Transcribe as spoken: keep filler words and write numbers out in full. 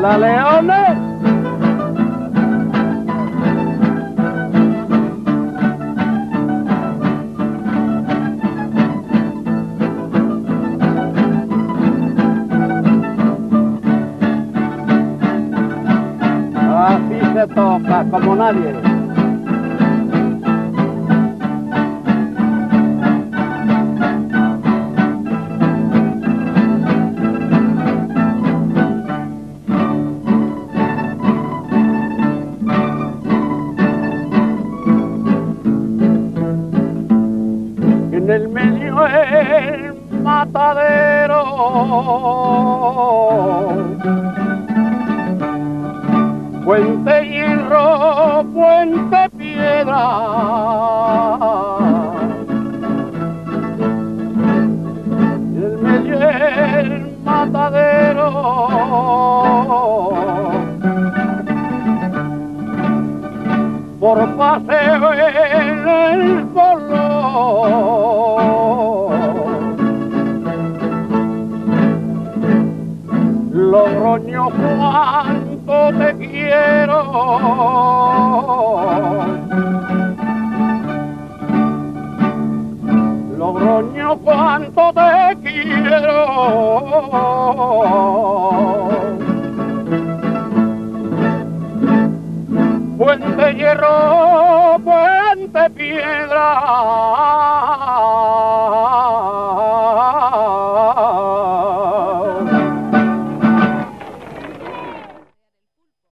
la Leones. Así se toca, como nadie. En el medio el matadero, puente hierro, puente piedra, en el medio el matadero, por paseo en el polo. Logroño, cuánto te quiero. Logroño, cuánto te quiero. Puente hierro, puente piedra.